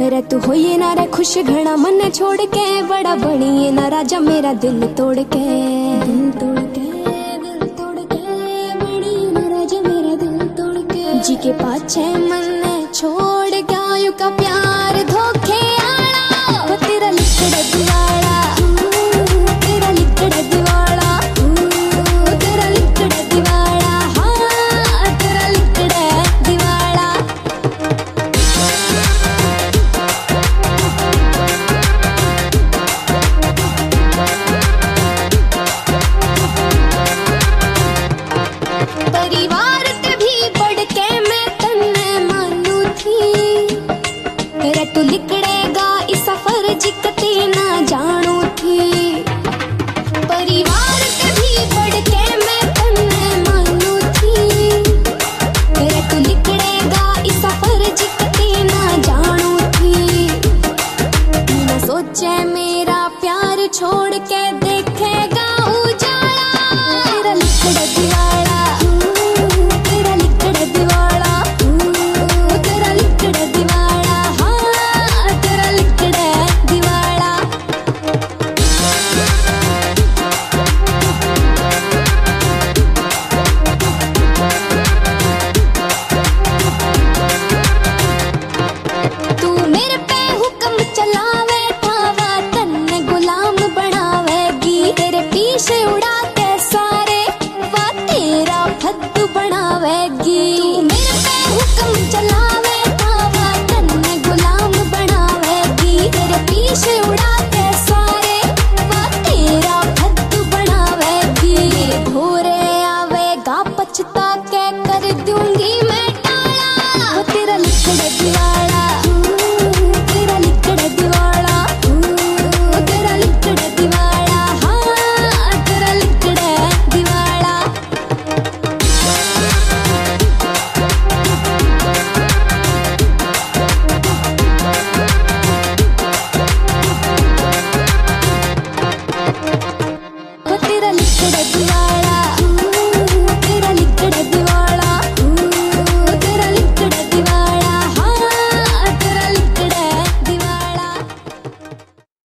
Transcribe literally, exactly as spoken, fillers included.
रे तू होइए ना रे खुश घना मन छोड़ के, बड़ा बनिए ना राजा मेरा दिल तोड़ के। दिल तोड़ के दिल तोड़ के बनिए ना राजा मेरा दिल तोड़ के। जी के पाछे मन छोड़ गया यू का प्यार धो